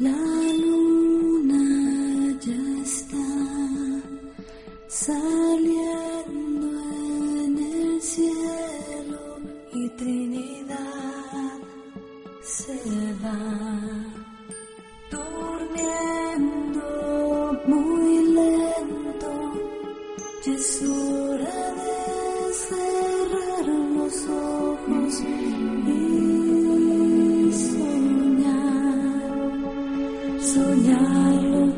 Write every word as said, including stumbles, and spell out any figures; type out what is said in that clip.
La luna ya está saliendo en el cielo y Trinidad se va durmiendo muy lento. Ya es hora de cerrar los ojos y soñar, soñar.